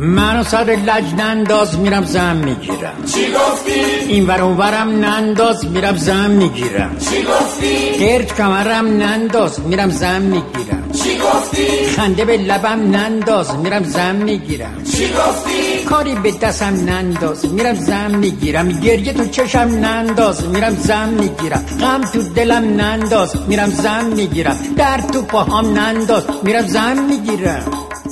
منو سر لج ننداز میرم زن میگیرم. چی گفتی؟ این ور اون ورم ننداز میرم زن میگیرم. چی گفتی؟ گرد کمرم ننداز میرم زن میگیرم. چی گفتی؟ خنده به لبم ننداز میرم زن میگیرم. چی گفتی؟ کاری به دستم ننداز میرم زن میگیرم. گریه تو چشم ننداز میرم زن میگیرم. غم تو دلم ننداز میرم زن میگیرم. درد تو پاهام ننداز میرم زن میگیرم.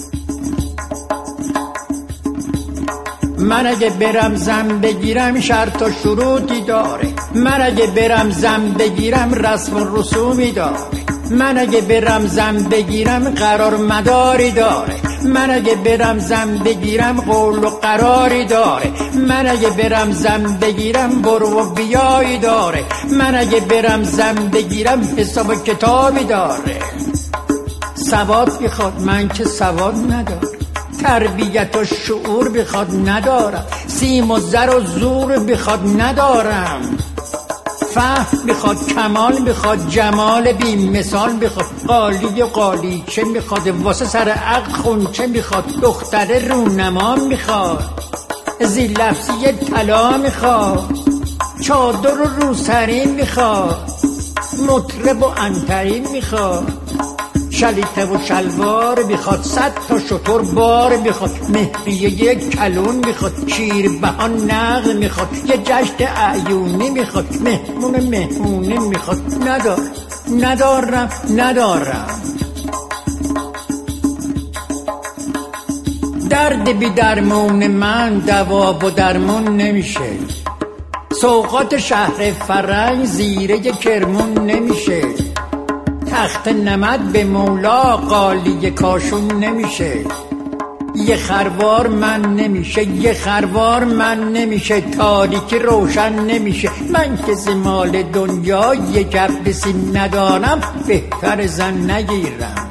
من اگه برم زن بگیرم شرط و شروطی داره. من اگه برم زن بگیرم رسم و رسومی داره. من اگه برم زن بگیرم قرار مداری داره. من اگه برم زن بگیرم قول و قراری داره. من اگه برم زن بگیرم برو و بیایی داره. من اگه برم زن بگیرم حساب و کتابی داره. سواد بخواد من که سواد ندارم. تربیت و شعور بخواد ندارم. سیم و زر و زور بخواد ندارم. فهم بخواد کمال بخواد جمال بی مثال بخواد. قالی و قالی چه بخواد واسه سر عقل خونچه بخواد. دختر رونما میخواد زی لفظی طلا میخواد. چادر و روسرین میخواد. مطرب و انترین میخواد. شلیته و شلوار بخواد. 100 تا شتر بار بخواد. مهریه یک کلون بخواد. شیر بهان نغ میخواد. یه جشن اعیونی میخواد. مهمونه میخواد. ندارم. درد بی درمون من دوا و درمون نمیشه. سوغات شهر فرنگ زیره کرمون نمیشه. تخت نمد به مولا قالی کاشون نمیشه. یه خروار من نمیشه. یه خروار من نمیشه. تاریکی روشن نمیشه. من که زمال دنیا یه کبسی ندارم بهتر زن نگیرم.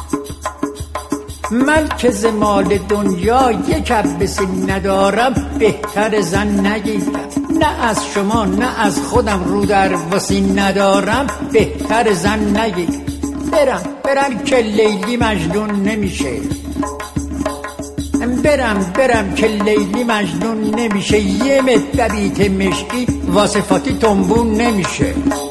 من که زمال دنیا یه کبسی برم بهتر زن نگیرم. نه از شما نه از خودم رو در واسی ندارم بهتر زن نگیرم. برم که لیلی مجنون نمیشه. برم که لیلی مجنون نمیشه. یه مدبیت مشکی واسه فاتی تنبون نمیشه.